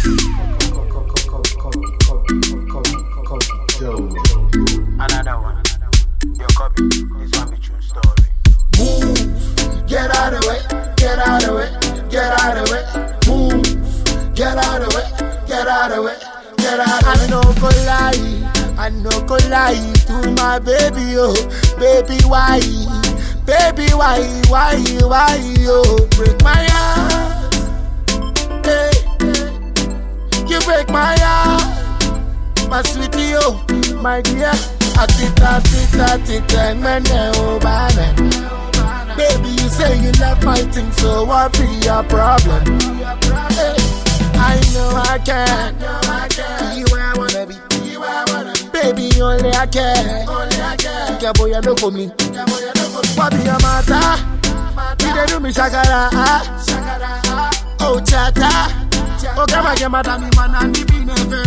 Another one. Your copy. This one be true story. Move, get out of the way, get out of the way, get out of the way. Move, get out of the way, get out of the way, get out of the way. I no go lie to my baby, oh, baby why, oh, break my heart, hey, you break my heart, my sweetie, oh, my dear, atita, man, oh, man. Baby, you say you love my thing, so what be your problem? Hey, I know I can, be where I wanna be. Baby, only I can. Boy, you know for me. What be your matter? You dey do me shakara, oh chata. Oh, come on, madam, man, and the never.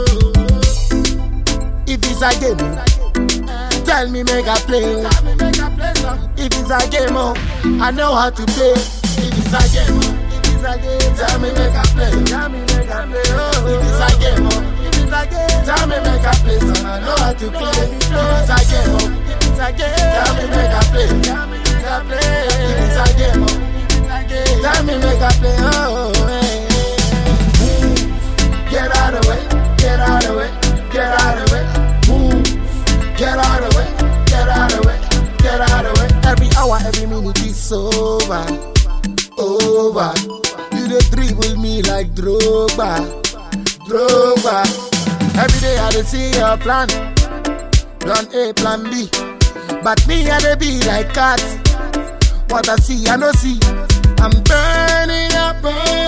If it's a game, tell me make a play. If it's a game, oh, I know how to play. If it's a game, tell me make a play. If it's a game, tell me make a play. So I know how to play. If it's a game, tell me make a play. If it's a game, tell me make a play. Oh, hey. Move, get out of the way, get out of the way, get out of the way. Move, get out of the way, get out of the way, get out of the way. Every hour, every minute is over. You dey dribble me like Drogba. Every day I dey see your plan, plan A, plan B. But me I dey be like cat. What I see, I no see. I'm burning up.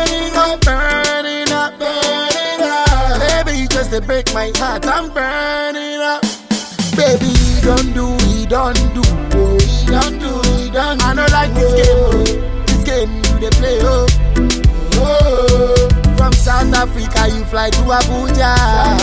Baby, you just dey break my heart. I'm burning up. Baby, he don't do. I don't like this game, you dey play, oh. From South Africa, you fly to Abuja.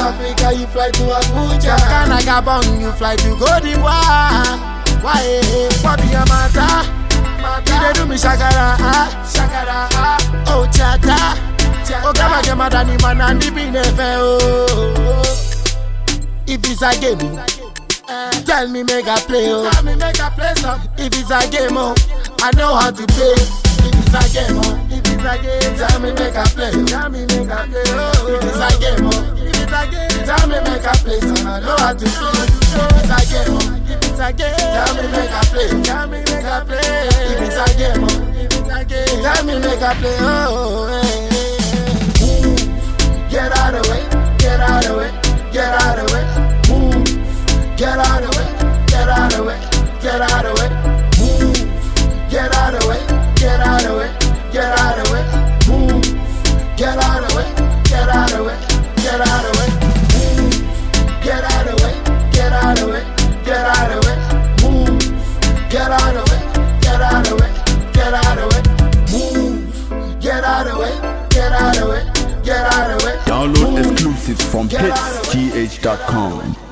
From Ghana, Gabon, you fly to Côte d'Ivoire. Why? What be your matter? You dey do me shakara, oh chata. Oh, come on, madam, man, and the never, oh. If it's a game, tell me make a play, oh. If it's a game, oh, I know how to play. If it's a game, tell me make a play. Oh. If it's a game, tell me make a play. So I know how to play. If it's a game, tell me make a play. If it's a game, tell me make a play. Oh, hey. Move, get out of the way, get out of the way, get out of the way. Move, get out of the way, get out of the way, get out of the way. Move, get out of the way, get out of the way, get out of the way. Move, get out of the way, get out of the way, get out of the way. Move, get out of the way, get out of the way, get out of the way. Move, get out of the way, get out of the way, get out of the way. Move, get out of the way, get out of the way, get out of the way. Download exclusives from hitsgh.com.